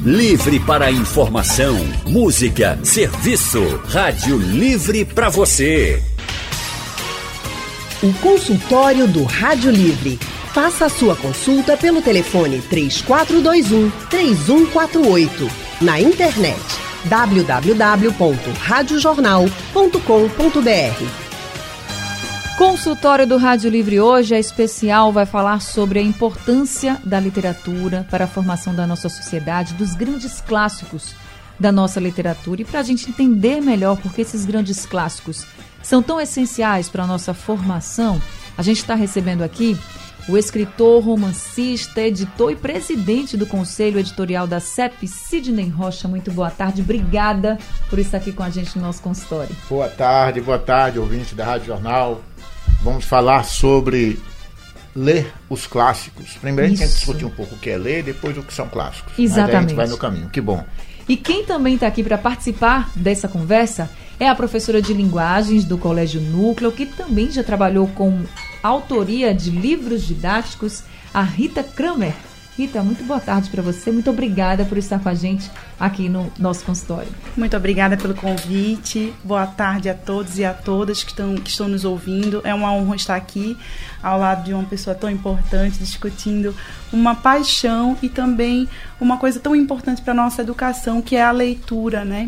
Livre para informação, música, serviço. Rádio Livre para você. O consultório do Rádio Livre. Faça a sua consulta pelo telefone 3421-3148. Na internet www.radiojornal.com.br. Consultório do Rádio Livre hoje é especial, vai falar sobre a importância da literatura para a formação da nossa sociedade, dos grandes clássicos da nossa literatura. E para a gente entender melhor por que esses grandes clássicos são tão essenciais para a nossa formação, a gente está recebendo aqui o escritor, romancista, editor e presidente do Conselho Editorial da CEP, Sidney Rocha. Muito boa tarde, obrigada por estar aqui com a gente no nosso consultório. Boa tarde, ouvinte da Rádio Jornal. Vamos falar sobre ler os clássicos. Primeiro a gente tem que discutir um pouco o que é ler, depois o que são clássicos. Exatamente. Mas a gente vai no caminho, que bom. E quem também está aqui para participar dessa conversa é a professora de linguagens do Colégio Núcleo, que também já trabalhou com autoria de livros didáticos, a Rita Kramer. Rita, muito boa tarde para você, muito obrigada por estar com a gente aqui no nosso consultório. Muito obrigada pelo convite, boa tarde a todos e a todas que estão nos ouvindo. É uma honra estar aqui ao lado de uma pessoa tão importante, discutindo uma paixão e também uma coisa tão importante para a nossa educação, que é a leitura, né?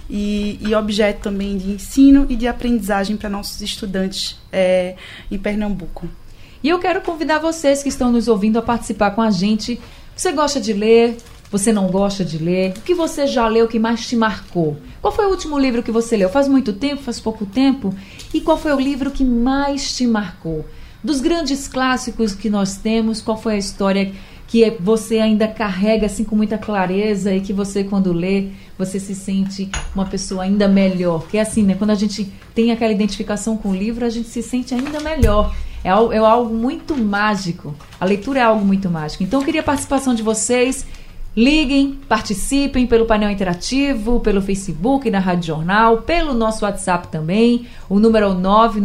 E objeto também de ensino e de aprendizagem para nossos estudantes em Pernambuco. E eu quero convidar vocês que estão nos ouvindo a participar com a gente. Você gosta de ler? Você não gosta de ler? O que você já leu que mais te marcou? Qual foi o último livro que você leu? Faz muito tempo? Faz pouco tempo? E qual foi o livro que mais te marcou? Dos grandes clássicos que nós temos, qual foi a história que você ainda carrega assim com muita clareza e que você, quando lê, você se sente uma pessoa ainda melhor? Que é assim, né? Quando a gente tem aquela identificação com o livro, a gente se sente ainda melhor. É algo muito mágico. A leitura é algo muito mágico. Então, eu queria a participação de vocês. Liguem, participem pelo painel interativo, pelo Facebook da Rádio Jornal, pelo nosso WhatsApp também. O número é o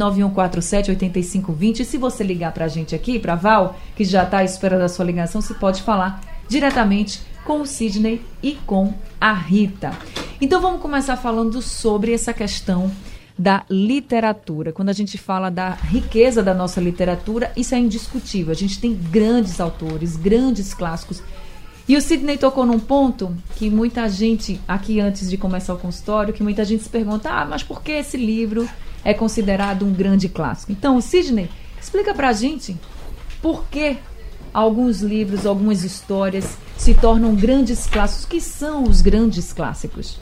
99147-8520. E se você ligar para a gente aqui, para a Val, que já está à espera da sua ligação, você pode falar diretamente com o Sidney e com a Rita. Então, vamos começar falando sobre essa questão da literatura. Quando a gente fala da riqueza da nossa literatura, isso é indiscutível. A gente tem grandes autores, grandes clássicos. E o Sidney tocou num ponto que muita gente, aqui antes de começar o consultório, que muita gente se pergunta, mas por que esse livro é considerado um grande clássico? Então, Sidney, explica pra gente por que alguns livros, algumas histórias se tornam grandes clássicos. O que são os grandes clássicos?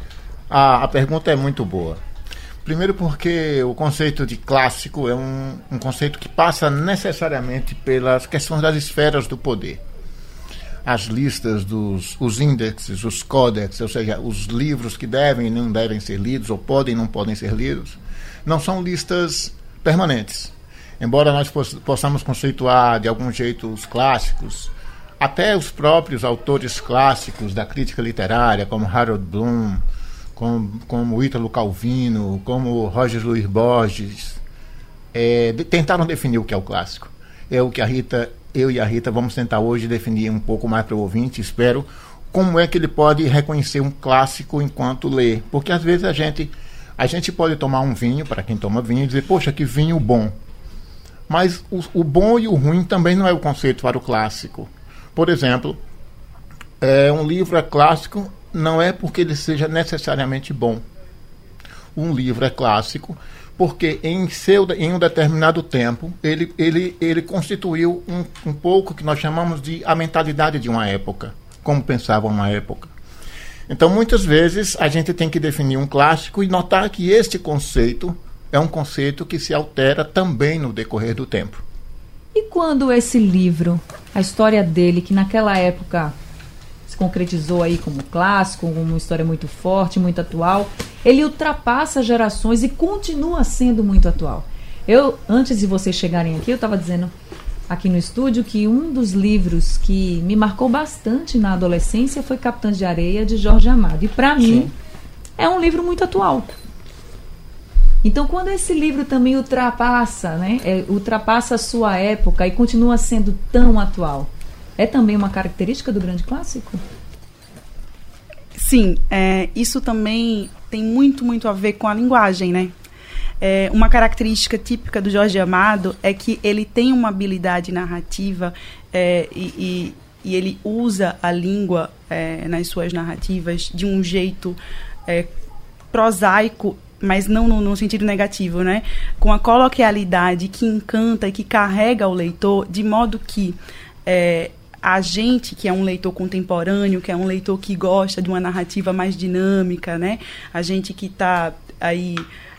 A pergunta é muito boa. Primeiro porque o conceito de clássico é um conceito que passa necessariamente pelas questões das esferas do poder. As listas, os índices, os códex, ou seja, os livros que devem e não devem ser lidos, ou podem e não podem ser lidos, não são listas permanentes. Embora nós possamos conceituar de algum jeito os clássicos, até os próprios autores clássicos da crítica literária, como Harold Bloom, como Ítalo Calvino, como Roger Luiz Borges, tentaram definir o que é o clássico. É o que eu e a Rita vamos tentar hoje definir um pouco mais para o ouvinte, espero, como é que ele pode reconhecer um clássico enquanto lê. Porque às vezes a gente pode tomar um vinho, para quem toma vinho, e dizer, poxa, que vinho bom. Mas o bom e o ruim também não é o conceito para o clássico. Por exemplo, um livro é clássico não é porque ele seja necessariamente bom. Um livro é clássico porque em um determinado tempo ele constituiu um pouco que nós chamamos de a mentalidade de uma época, como pensava uma época. Então, muitas vezes, a gente tem que definir um clássico e notar que este conceito é um conceito que se altera também no decorrer do tempo. E quando esse livro, a história dele, que naquela época se concretizou aí como clássico, como uma história muito forte, muito atual, ele ultrapassa gerações e continua sendo muito atual. Antes de vocês chegarem aqui, eu estava dizendo aqui no estúdio que um dos livros que me marcou bastante na adolescência foi Capitães de Areia, de Jorge Amado. E para mim, é um livro muito atual. Então, quando esse livro também ultrapassa, ultrapassa a sua época e continua sendo tão atual, é também uma característica do grande clássico? Sim, isso também tem muito a ver com a linguagem, né? Uma característica típica do Jorge Amado é que ele tem uma habilidade narrativa e ele usa a língua nas suas narrativas de um jeito prosaico, mas não no sentido negativo, né? Com a coloquialidade que encanta e que carrega o leitor, de modo que a gente, que é um leitor contemporâneo, que é um leitor que gosta de uma narrativa mais dinâmica, né? A gente que está aí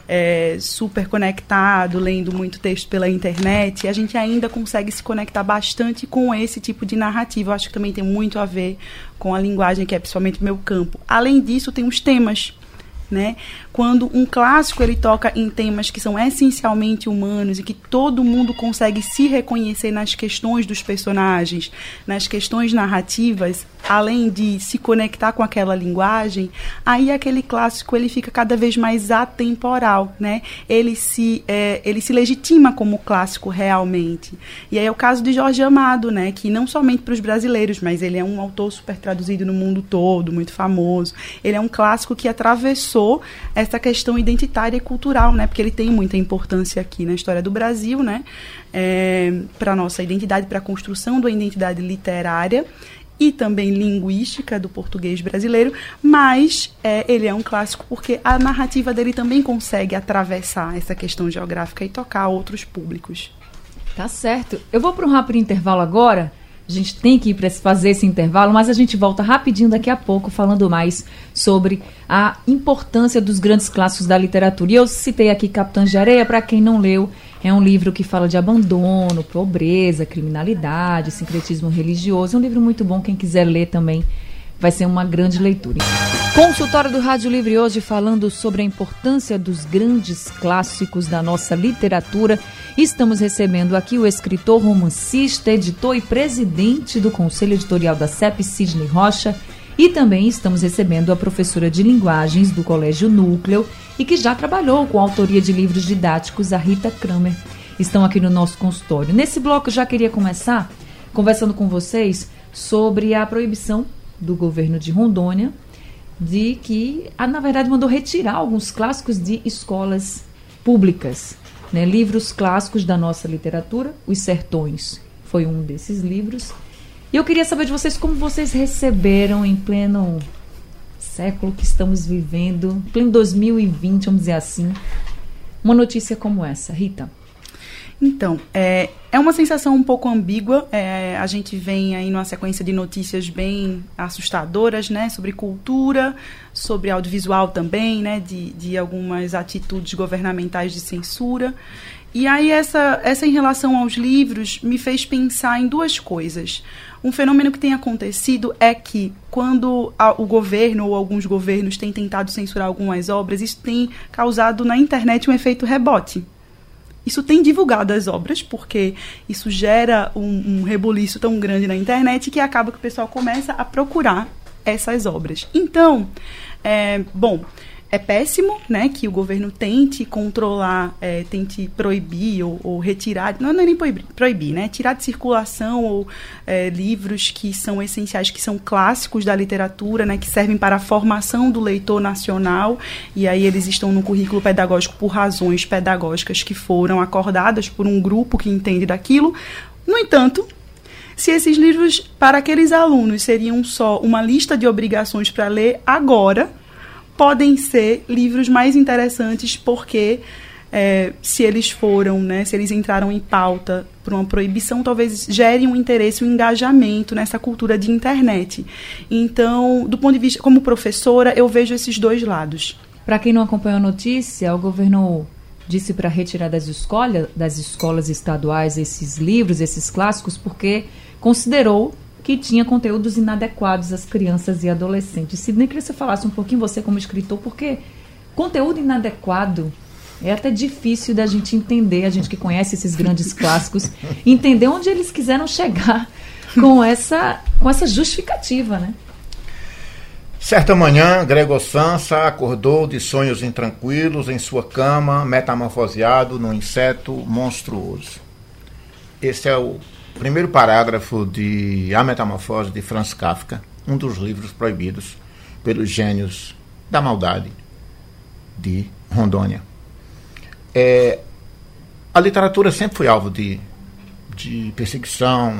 super conectado, lendo muito texto pela internet, a gente ainda consegue se conectar bastante com esse tipo de narrativa. Eu acho que também tem muito a ver com a linguagem, que é principalmente o meu campo. Além disso, tem os temas, né? Quando um clássico ele toca em temas que são essencialmente humanos e que todo mundo consegue se reconhecer nas questões dos personagens, nas questões narrativas, além de se conectar com aquela linguagem, aí aquele clássico ele fica cada vez mais atemporal, né? Ele se legitima como clássico realmente. E aí é o caso de Jorge Amado, né? Que não somente para os brasileiros, mas ele é um autor super traduzido no mundo todo, muito famoso. Ele é um clássico que atravessou essa questão identitária e cultural, né? Porque ele tem muita importância aqui na história do Brasil, né? Para a nossa identidade, para a construção da identidade literária e também linguística do português brasileiro, mas ele é um clássico porque a narrativa dele também consegue atravessar essa questão geográfica e tocar outros públicos. Tá certo. Eu vou para um rápido intervalo agora. A gente tem que ir para fazer esse intervalo, mas a gente volta rapidinho daqui a pouco falando mais sobre a importância dos grandes clássicos da literatura. E eu citei aqui Capitães de Areia, para quem não leu, é um livro que fala de abandono, pobreza, criminalidade, sincretismo religioso. É um livro muito bom, quem quiser ler também vai ser uma grande leitura. Consultório do Rádio Livre hoje falando sobre a importância dos grandes clássicos da nossa literatura. Estamos recebendo aqui o escritor, romancista, editor e presidente do Conselho Editorial da CEP, Sidney Rocha. E também estamos recebendo a professora de linguagens do Colégio Núcleo e que já trabalhou com a autoria de livros didáticos, a Rita Kramer. Estão aqui no nosso consultório. Nesse bloco eu já queria começar conversando com vocês sobre a proibição do governo de Rondônia de que, na verdade, mandou retirar alguns clássicos de escolas públicas, né? Livros clássicos da nossa literatura. Os Sertões foi um desses livros. E eu queria saber de vocês como vocês receberam em pleno século que estamos vivendo, em pleno 2020, vamos dizer assim, uma notícia como essa. Rita? Então, é uma sensação um pouco ambígua. A gente vem aí numa sequência de notícias bem assustadoras, né? Sobre cultura, sobre audiovisual também, né? De algumas atitudes governamentais de censura. E aí essa em relação aos livros me fez pensar em duas coisas. Um fenômeno que tem acontecido é que quando o governo ou alguns governos têm tentado censurar algumas obras, isso tem causado na internet um efeito rebote. Isso tem divulgado as obras, porque isso gera um rebuliço tão grande na internet que acaba que o pessoal começa a procurar essas obras. Então, é péssimo, né, que o governo tente controlar, tente proibir ou retirar, não é nem proibir, né, tirar de circulação ou livros que são essenciais, que são clássicos da literatura, né, que servem para a formação do leitor nacional, e aí eles estão no currículo pedagógico por razões pedagógicas que foram acordadas por um grupo que entende daquilo. No entanto, se esses livros, para aqueles alunos, seriam só uma lista de obrigações para ler agora, podem ser livros mais interessantes porque se eles foram, né, se eles entraram em pauta por uma proibição, talvez gerem um interesse, um engajamento nessa cultura de internet. Então, do ponto de vista, como professora, eu vejo esses dois lados. Para quem não acompanhou a notícia, o governo disse para retirar das escolas estaduais esses livros, esses clássicos, porque considerou que tinha conteúdos inadequados às crianças e adolescentes. Sidney, queria que você falasse um pouquinho, você como escritor, porque conteúdo inadequado é até difícil da gente entender, a gente que conhece esses grandes clássicos, entender onde eles quiseram chegar com essa justificativa, né? Certa manhã, Gregor Samsa acordou de sonhos intranquilos em sua cama, metamorfoseado num inseto monstruoso. Esse é o primeiro parágrafo de A Metamorfose de Franz Kafka, um dos livros proibidos pelos gênios da maldade de Rondônia. A literatura sempre foi alvo de perseguição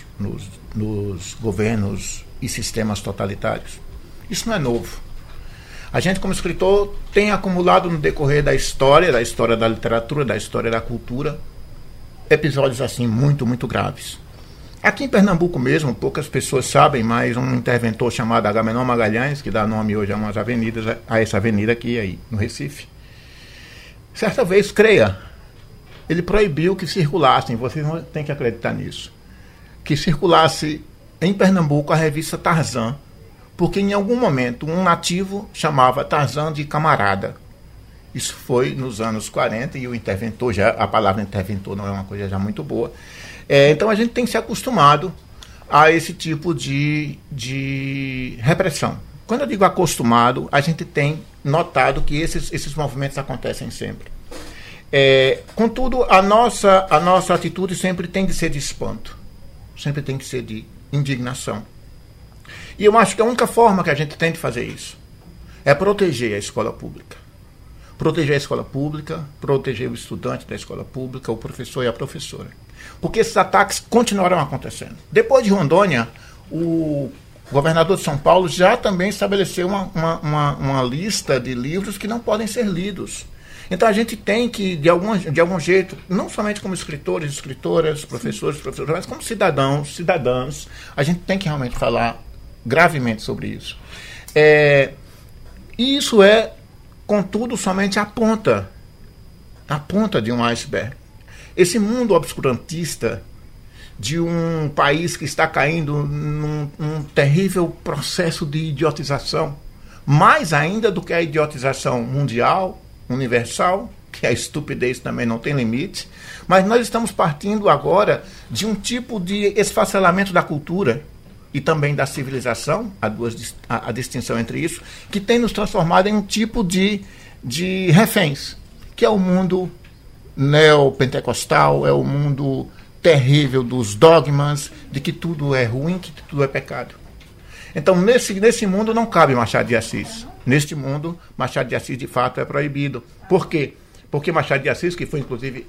nos governos e sistemas totalitários. Isso não é novo. A gente, como escritor, tem acumulado no decorrer da história da literatura, da história da cultura, episódios assim muito, muito graves. Aqui em Pernambuco mesmo, poucas pessoas sabem, mas um interventor chamado Agamenon Magalhães, que dá nome hoje a umas avenidas, a essa avenida aqui aí no Recife, certa vez, creia, ele proibiu que circulassem, vocês não têm que acreditar nisso, que circulasse em Pernambuco a revista Tarzan, porque em algum momento um nativo chamava Tarzan de camarada. Isso foi nos anos 40 e o interventor, a palavra interventor não é uma coisa já muito boa. Então a gente tem se acostumado a esse tipo de repressão. Quando eu digo acostumado, a gente tem notado que esses movimentos acontecem sempre. Contudo, a nossa atitude sempre tem de ser de espanto, sempre tem que ser de indignação. E eu acho que a única forma que a gente tem de fazer isso é proteger a escola pública. Proteger a escola pública, proteger o estudante da escola pública, o professor e a professora. Porque esses ataques continuarão acontecendo. Depois de Rondônia, o governador de São Paulo já também estabeleceu uma lista de livros que não podem ser lidos. Então a gente tem que, de algum jeito, não somente como escritores, escritoras, professores, mas como cidadãs, a gente tem que realmente falar gravemente sobre isso. E isso é, contudo, somente a ponta de um iceberg. Esse mundo obscurantista de um país que está caindo num terrível processo de idiotização, mais ainda do que a idiotização mundial, universal, que a estupidez também não tem limite, mas nós estamos partindo agora de um tipo de esfacelamento da cultura e também da civilização, a distinção entre isso, que tem nos transformado em um tipo de reféns, que é o mundo neopentecostal, é o mundo terrível dos dogmas, de que tudo é ruim, que tudo é pecado. Então, nesse mundo não cabe Machado de Assis. Neste mundo, Machado de Assis, de fato, é proibido. Por quê? Porque Machado de Assis, que foi, inclusive,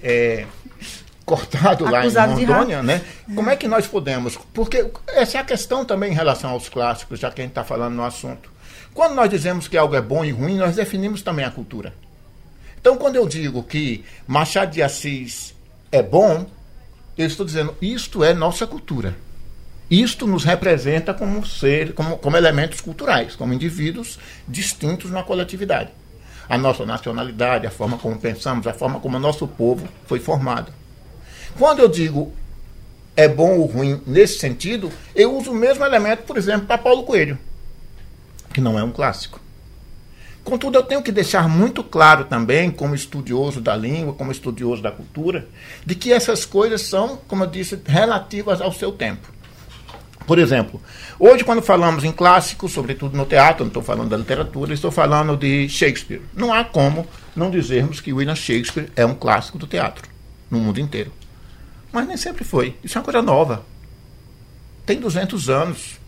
cortado acusado lá em Rondônia, né? Como é que nós podemos? Porque essa é a questão também em relação aos clássicos, já que a gente está falando no assunto. Quando nós dizemos que algo é bom e ruim, nós definimos também a cultura. Então, quando eu digo que Machado de Assis é bom, eu estou dizendo, isto é nossa cultura. Isto nos representa como elementos culturais, como indivíduos distintos na coletividade. A nossa nacionalidade, a forma como pensamos, a forma como o nosso povo foi formado. Quando eu digo é bom ou ruim nesse sentido, eu uso o mesmo elemento, por exemplo, para Paulo Coelho, que não é um clássico. Contudo, eu tenho que deixar muito claro também, como estudioso da língua, como estudioso da cultura, de que essas coisas são, como eu disse, relativas ao seu tempo. Por exemplo, hoje quando falamos em clássicos, sobretudo no teatro, não estou falando da literatura, estou falando de Shakespeare. Não há como não dizermos que William Shakespeare é um clássico do teatro, no mundo inteiro. Mas nem sempre foi. Isso é uma coisa nova. Tem 200 anos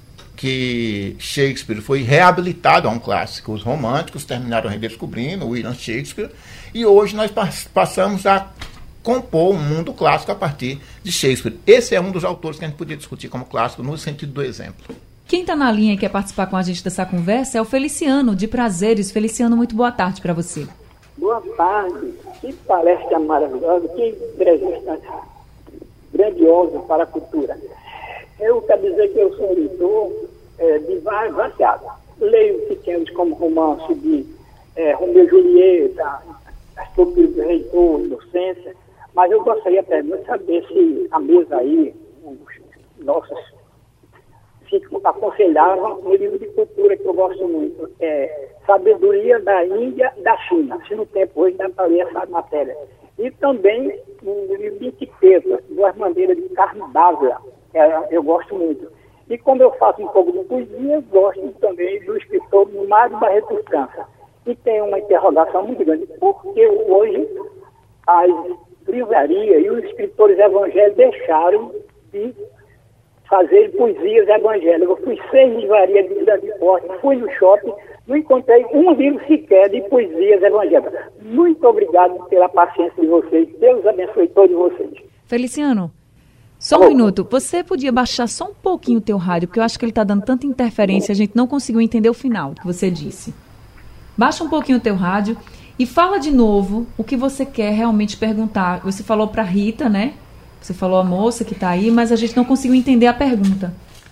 que Shakespeare foi reabilitado a um clássico. Os românticos terminaram redescobrindo William Shakespeare e hoje nós passamos a compor um mundo clássico a partir de Shakespeare. Esse é um dos autores que a gente podia discutir como clássico no sentido do exemplo. Quem está na linha e quer participar com a gente dessa conversa é o Feliciano, de Prazeres. Feliciano, muito boa tarde para você. Boa tarde. Que palestra maravilhosa, que entrevista grandiosa para a cultura. Eu quero dizer que eu sou leitor de variados. Leio pequenos como romance de Romeu e Julieta, As Pupilas do Reitor, Inocência, mas eu gostaria até de saber se a mesa aí, os nossos, se aconselhavam um livro de cultura que eu gosto muito, Sabedoria da Índia e da China. Se no tempo hoje dá para ler essa matéria. E também um livro de etiqueta, Duas Maneiras de Carne d'Ávila, eu gosto muito. E quando eu faço um pouco de poesia, gosto também do escritor Mário Barreto França. E tem uma interrogação muito grande. Por que hoje as livrarias e os escritores evangélicos deixaram de fazer poesias evangélicas. Eu fui 6 livrarias de grande porte, fui no shopping, não encontrei um livro sequer de poesias evangélicas. Muito obrigado pela paciência de vocês. Deus abençoe todos vocês. Feliciano, só um minuto. Você podia baixar só um pouquinho o teu rádio, porque eu acho que ele está dando tanta interferência, a gente não conseguiu entender o final que você disse. Baixa um pouquinho o teu rádio e fala de novo o que você quer realmente perguntar. Você falou para Rita, né? Você falou a moça que está aí, mas a gente não conseguiu entender a pergunta.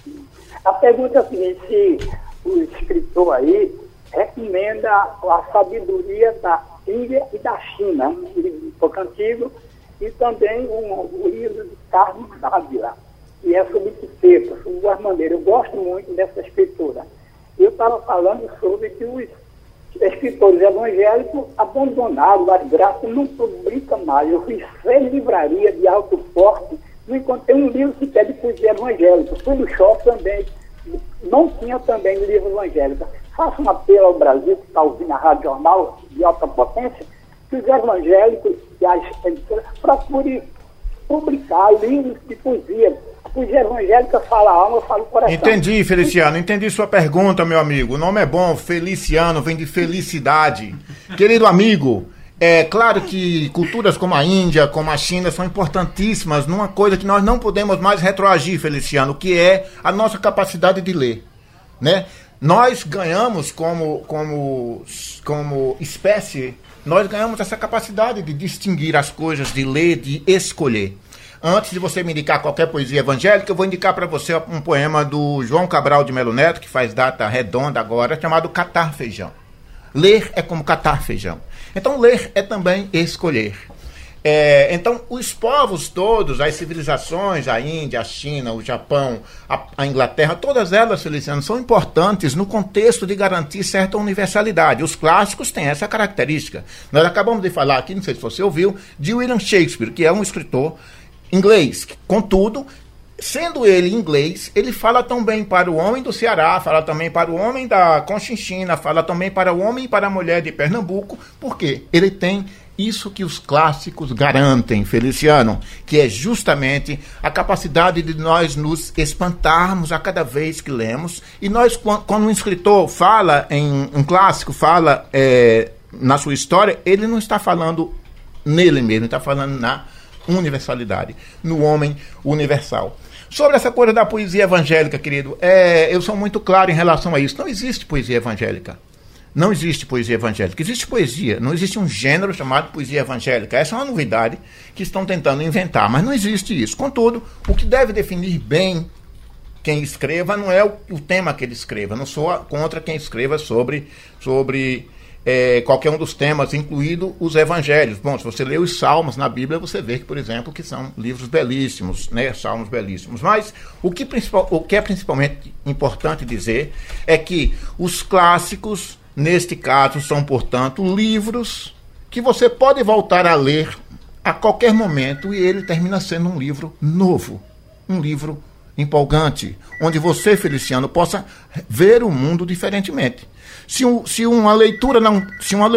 A pergunta é a seguinte: se o escritor aí recomenda a sabedoria da Índia e da China, um livro um pouco antigo, e também o livro de Carlos Dávila, que é sobre etiqueta, sobre guarda-maneira. Eu gosto muito dessa escritura. Eu estava falando sobre que os escritores evangélicos abandonaram as graças, não publicam mais. Eu fiz 6 livrarias de alto porte, não encontrei um livro sequer de poesia evangélica. Fui no shopping também, não tinha também livro evangélico. Faço um apelo ao Brasil, que está ouvindo a Rádio Jornal de alta potência, que os evangélicos e as editoras procurem publicar livros de poesia. A poesia evangélica fala a alma, fala o coração. Entendi, Feliciano, entendi sua pergunta, meu amigo. O nome é bom, Feliciano, vem de felicidade. Querido amigo, é claro que culturas como a Índia, como a China, são importantíssimas numa coisa que nós não podemos mais retroagir, Feliciano, que é a nossa capacidade de ler, né? Nós ganhamos como espécie, nós ganhamos essa capacidade de distinguir as coisas, de ler, de escolher. Antes de você me indicar qualquer poesia evangélica, eu vou indicar para você um poema do João Cabral de Melo Neto, que faz data redonda agora, chamado Catar Feijão. Ler é como catar feijão. Então, ler é também escolher. Então, os povos todos, as civilizações, a Índia, a China, o Japão, a Inglaterra, todas elas, Feliciano, são importantes no contexto de garantir certa universalidade. Os clássicos têm essa característica. Nós acabamos de falar aqui, não sei se você ouviu, de William Shakespeare, que é um escritor inglês. Contudo, sendo ele inglês, ele fala também para o homem do Ceará, fala também para o homem da Conchinchina, fala também para o homem e para a mulher de Pernambuco, porque ele tem isso que os clássicos garantem, Feliciano, que é justamente a capacidade de nós nos espantarmos a cada vez que lemos. E nós, quando um escritor fala em um clássico, fala na sua história, ele não está falando nele mesmo, está falando na universalidade, no homem universal. Sobre essa coisa da poesia evangélica, querido, eu sou muito claro em relação a isso. Não existe poesia evangélica. Não existe poesia evangélica. Existe poesia. Não existe um gênero chamado poesia evangélica. Essa é uma novidade que estão tentando inventar, mas não existe isso. Contudo, o que deve definir bem quem escreva não é o tema que ele escreva. Não sou contra quem escreva sobre qualquer um dos temas, incluído os evangelhos. Bom, se você lê os salmos na Bíblia, você vê que, por exemplo, que são livros belíssimos, né? Salmos belíssimos. Mas o que é principalmente importante dizer é que os clássicos, neste caso, são, portanto, livros que você pode voltar a ler a qualquer momento e ele termina sendo um livro novo, um livro empolgante, onde você, Feliciano, possa ver o mundo diferentemente. Se uma leitura não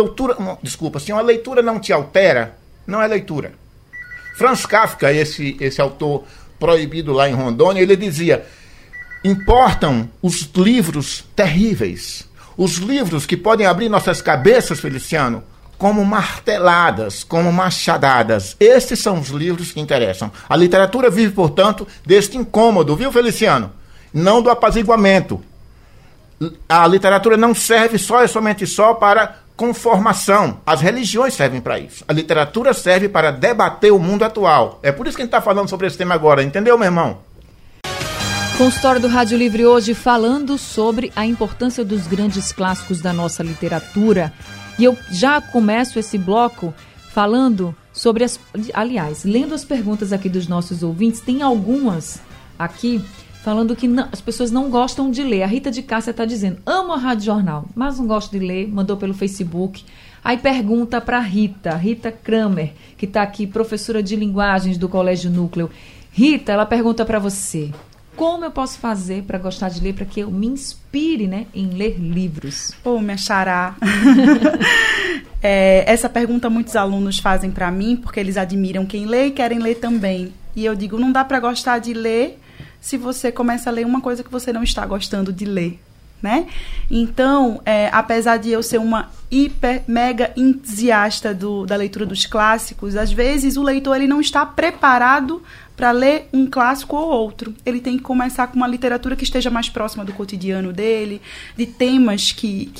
te altera, não é leitura. Franz Kafka, esse autor proibido lá em Rondônia, ele dizia: importam os livros terríveis, os livros que podem abrir nossas cabeças, Feliciano, como marteladas, como machadadas. Estes são os livros que interessam. A literatura vive, portanto, deste incômodo, viu, Feliciano? Não do apaziguamento. A literatura não serve somente para conformação. As religiões servem para isso. A literatura serve para debater o mundo atual. É por isso que a gente está falando sobre esse tema agora. Entendeu, meu irmão? Consultório do Rádio Livre hoje falando sobre a importância dos grandes clássicos da nossa literatura. E eu já começo esse bloco falando sobre aliás, lendo as perguntas aqui dos nossos ouvintes, tem algumas aqui falando que as pessoas não gostam de ler. A Rita de Cássia está dizendo: amo a Rádio Jornal, mas não gosto de ler, mandou pelo Facebook. Aí pergunta para Rita Kramer, que está aqui, professora de linguagens do Colégio Núcleo. Rita, ela pergunta para você: como eu posso fazer para gostar de ler, para que eu me inspire, né, em ler livros? Minha xará. Essa pergunta muitos alunos fazem para mim, porque eles admiram quem lê e querem ler também. E eu digo, não dá para gostar de ler se você começa a ler uma coisa que você não está gostando de ler, né? Então, apesar de eu ser uma mega entusiasta da leitura dos clássicos, às vezes o leitor ele não está preparado para ler um clássico ou outro. Ele tem que começar com uma literatura que esteja mais próxima do cotidiano dele, de temas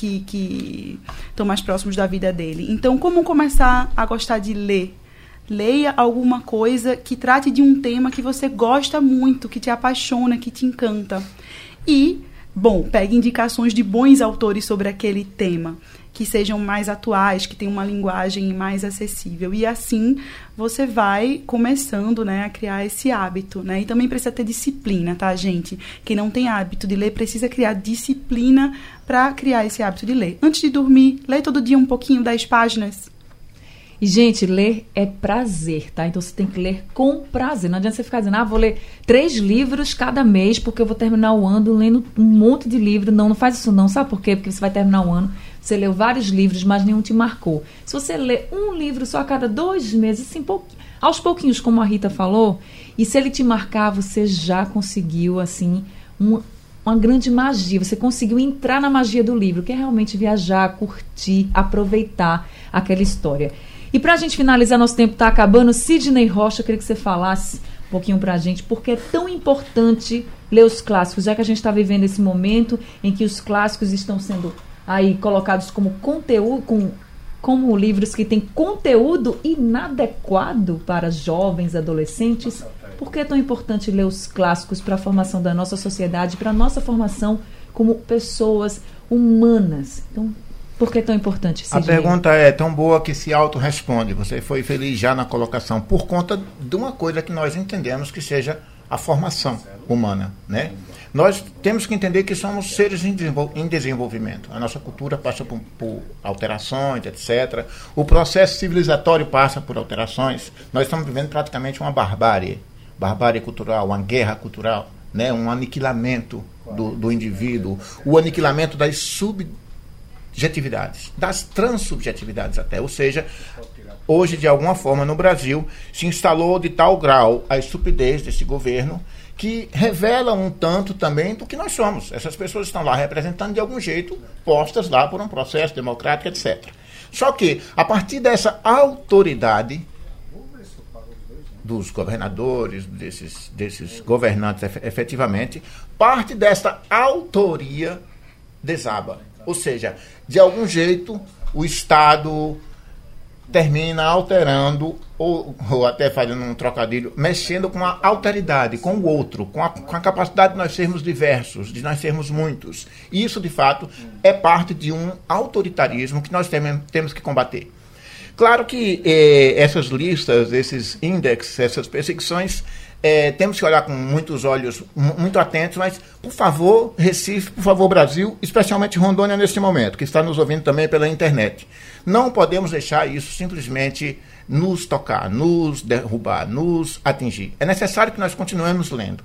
que estão mais próximos da vida dele. Então, como começar a gostar de ler? Leia alguma coisa que trate de um tema que você gosta muito, que te apaixona, que te encanta. E, pegue indicações de bons autores sobre aquele tema, que sejam mais atuais, que tenham uma linguagem mais acessível. E assim você vai começando, né, a criar esse hábito, né? E também precisa ter disciplina, tá, gente? Quem não tem hábito de ler precisa criar disciplina para criar esse hábito de ler. Antes de dormir, lê todo dia um pouquinho, 10 páginas. E, gente, ler é prazer, tá? Então, você tem que ler com prazer. Não adianta você ficar dizendo, vou ler 3 livros cada mês, porque eu vou terminar o ano lendo um monte de livro. Não faz isso não. Sabe por quê? Porque você vai terminar o ano, você leu vários livros, mas nenhum te marcou. Se você lê um livro só a cada 2 meses, assim, aos pouquinhos, como a Rita falou, e se ele te marcar, você já conseguiu, assim, uma grande magia. Você conseguiu entrar na magia do livro, que é realmente viajar, curtir, aproveitar aquela história. E para a gente finalizar, nosso tempo está acabando. Sidney Rocha, eu queria que você falasse um pouquinho para a gente, porque é tão importante ler os clássicos, já que a gente está vivendo esse momento em que os clássicos estão sendo aí colocados como conteúdo, como livros que têm conteúdo inadequado para jovens, adolescentes. Por que é tão importante ler os clássicos para a formação da nossa sociedade, para a nossa formação como pessoas humanas? Então, por que é tão importante, Sidney? A pergunta é tão boa que se auto-responde. Você foi feliz já na colocação, por conta de uma coisa que nós entendemos que seja a formação humana, né? Nós temos que entender que somos seres em desenvolvimento. A nossa cultura passa por alterações, etc. O processo civilizatório passa por alterações. Nós estamos vivendo praticamente uma barbárie cultural, uma guerra cultural, né? Um aniquilamento do indivíduo, o aniquilamento das subjetividades, das transsubjetividades até, ou seja, hoje de alguma forma no Brasil se instalou de tal grau a estupidez desse governo que revela um tanto também do que nós somos. Essas pessoas estão lá representando de algum jeito, postas lá por um processo democrático, etc. Só que a partir dessa autoridade dos governadores, desses governantes efetivamente, parte dessa autoria desaba. Ou seja, de algum jeito, o Estado termina alterando, ou até fazendo um trocadilho, mexendo com a alteridade, com o outro, com a capacidade de nós sermos diversos, de nós sermos muitos. E isso, de fato, é parte de um autoritarismo que nós temos que combater. Claro que essas listas, esses índices, essas perseguições, temos que olhar com muitos olhos, muito atentos, mas, por favor, Recife, por favor, Brasil, especialmente Rondônia neste momento, que está nos ouvindo também pela internet. Não podemos deixar isso simplesmente nos tocar, nos derrubar, nos atingir. É necessário que nós continuemos lendo.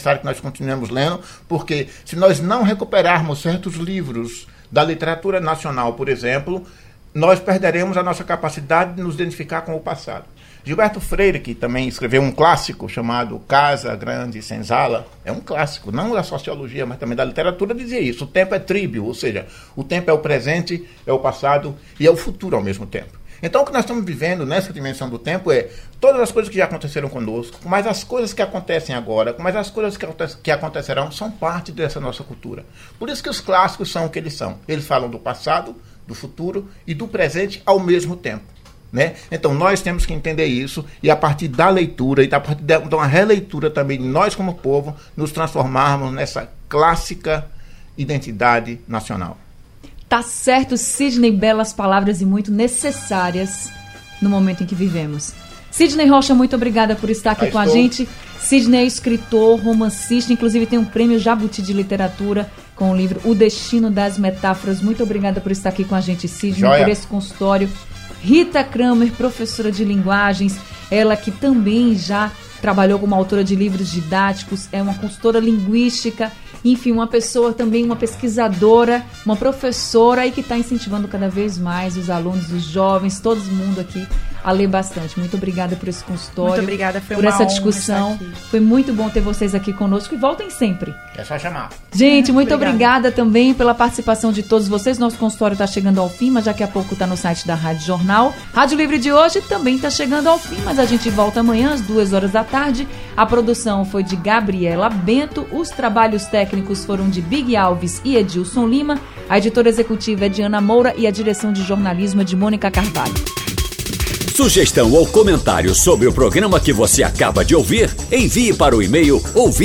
Porque se nós não recuperarmos certos livros da literatura nacional, por exemplo, nós perderemos a nossa capacidade de nos identificar com o passado. Gilberto Freire, que também escreveu um clássico chamado Casa Grande Senzala, é um clássico, não da sociologia, mas também da literatura, dizia isso. O tempo é tríbio, ou seja, o tempo é o presente, é o passado e é o futuro ao mesmo tempo. Então, o que nós estamos vivendo nessa dimensão do tempo é todas as coisas que já aconteceram conosco, mas as coisas que acontecem agora, mas as coisas que acontecerão são parte dessa nossa cultura. Por isso que os clássicos são o que eles são. Eles falam do passado, do futuro e do presente ao mesmo tempo. Né? Então nós temos que entender isso e a partir da leitura e a partir de uma releitura também de nós como povo nos transformarmos nessa clássica identidade nacional. Tá certo, Sidney, belas palavras e muito necessárias no momento em que vivemos. Sidney Rocha, muito obrigada por estar aqui com a gente. Sidney é escritor, romancista, inclusive tem um prêmio Jabuti de Literatura com o livro O Destino das Metáforas. Muito obrigada por estar aqui com a gente, Sidney, por esse consultório. Rita Kramer, professora de linguagens, ela que também já trabalhou como autora de livros didáticos, é uma consultora linguística enfim, uma pessoa também, uma pesquisadora, uma professora e que está incentivando cada vez mais os alunos, os jovens, todo mundo aqui a ler bastante. Muito obrigada por esse consultório. Muito obrigada, foi por uma essa honra discussão. estar aqui. Foi muito bom ter vocês aqui conosco e voltem sempre. É só chamar. Gente, muito Obrigada. obrigada também pela participação de todos vocês. Nosso consultório está chegando ao fim, mas daqui a pouco está no site da Rádio Jornal. Rádio Livre de hoje também está chegando ao fim, mas a gente volta amanhã às 14h. A produção foi de Gabriela Bento, os trabalhos técnicos foram de Big Alves e Edilson Lima, a editora executiva é de Ana Moura e a direção de jornalismo é de Mônica Carvalho. Sugestão ou comentário sobre o programa que você acaba de ouvir, envie para o e-mail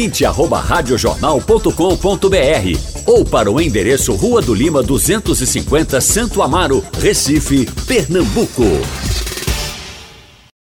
ouvinte@radiojornal.com.br ou para o endereço Rua do Lima 250, Santo Amaro, Recife, Pernambuco.